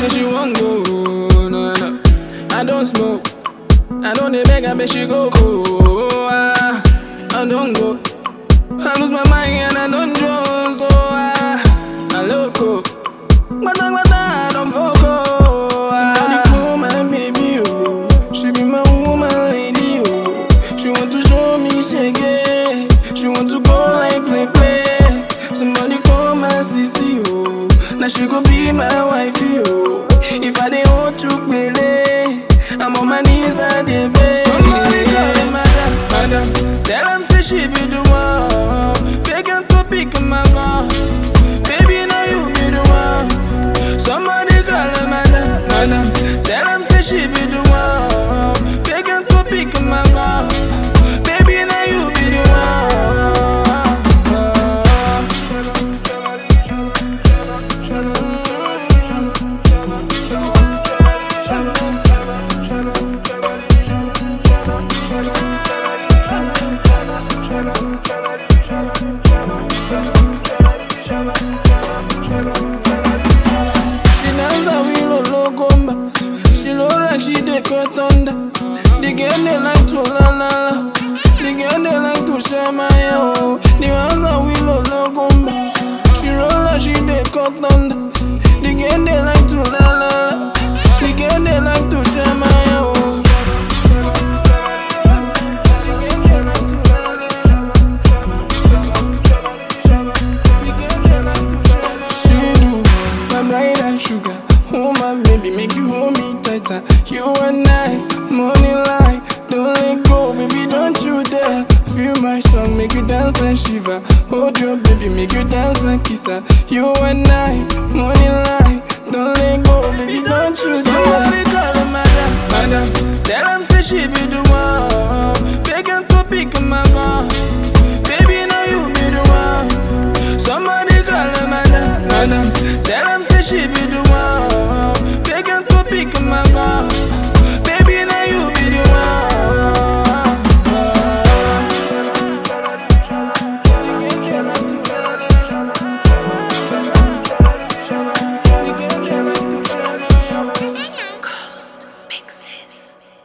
say she won't go, no, no. I don't smoke, I don't beg, I bet she go, I don't go. I lose my mind and I don't joke, so I loco. But I don't focus. Somebody call my baby, oh. She be my woman lady, oh. She want to show me she gay. She want to go like play. Somebody call my sissy, oh. Now she go be my wifey, oh. If I didn't want to play, I'm on my knees and they beg. Somebody call her madam. Tell them say she be the one. Begging to pick my gun. Baby, now you be the one. Somebody call her madam. Tell them say she be the one. Begging to pick my gun. Baby, now you be the one. She knows how we look she look like she dey cut under. The girl they like to la la la. The girl they like to share my own. The ones that we look she look like she dey cut under. The girl they like to la la la. The girl they like to share my own. Sugar, oh my baby, make you hold me tighter. You and I, morning light, don't let go, baby, don't you dare. Feel my song, make you dance and shiver. Hold your baby, make you dance and kiss her. You and I, morning light, don't let go, baby, don't you dare. Somebody call her madam. Tell them say she be the one. Begging to pick my